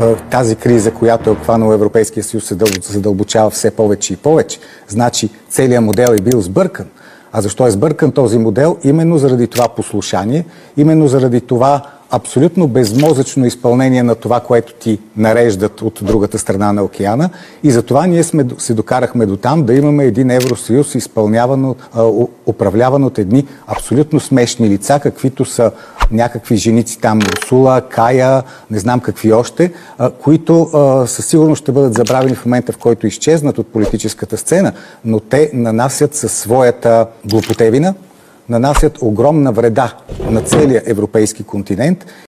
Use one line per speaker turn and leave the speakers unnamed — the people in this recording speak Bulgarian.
тази криза, която е обхванала Европейския съюз, се задълбочава все повече и повече. Значи целият модел е бил сбъркан. А защо е сбъркан този модел? Именно заради това послушание, именно заради това абсолютно безмозъчно изпълнение на това, което ти нареждат от другата страна на океана. И затова ние се докарахме до там да имаме един Евросъюз, управляван от едни абсолютно смешни лица, каквито са някакви женици там, Урсула, Кая, не знам какви още, които със сигурност ще бъдат забравени в момента, в който изчезнат от политическата сцена, но те нанасят със своята глупотевина, нанасят огромна вреда на целия европейски континент